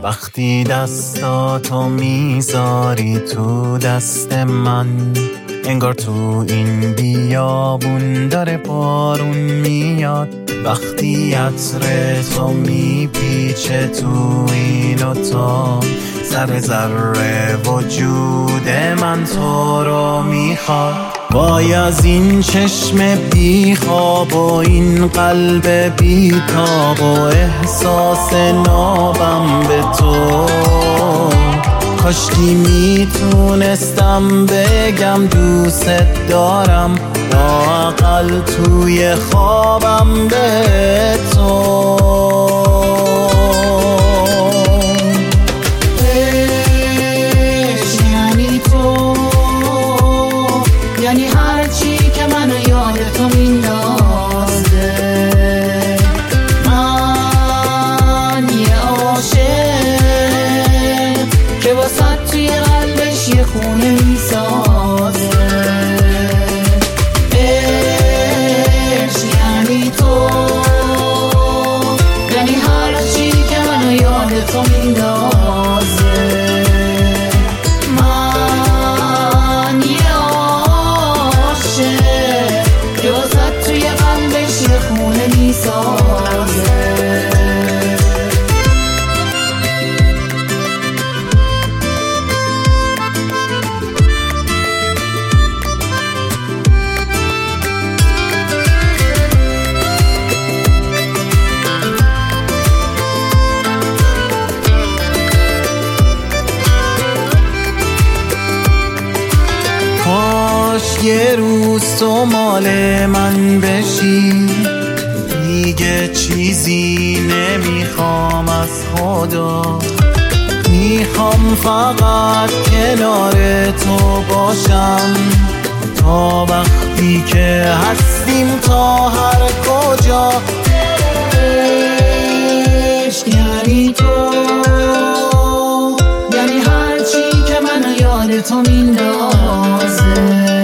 وقتی دستاتو میذاری تو دست من، انگار تو این بیابون داره بارون میاد. وقتی عطر تو میپیچه تو این اتاق، ذره ذره وجود من تو رو میخواد. وای از این چشم بیخواب و این قلب بیتاب و احساس نابم به تو. کاشکی میتونستم بگم دوست دارم، لااقل توی خوابم به تو. یعنی هرچی که منو یاد تو میندازه. من یه عاشق که واسه توی قلبش یه خونه میسازه. عشق یعنی تو، یعنی هرچی که منو یاد تو میندازه. کاش یه روز تو مال من بشی، دیگه چیزی نمیخوام از خدا. میخوام فقط کنار تو باشم تا وقتی که هستیم، تا هر کجا. عشق یعنی تو، یعنی هرچی که منو یاد تو میندازه.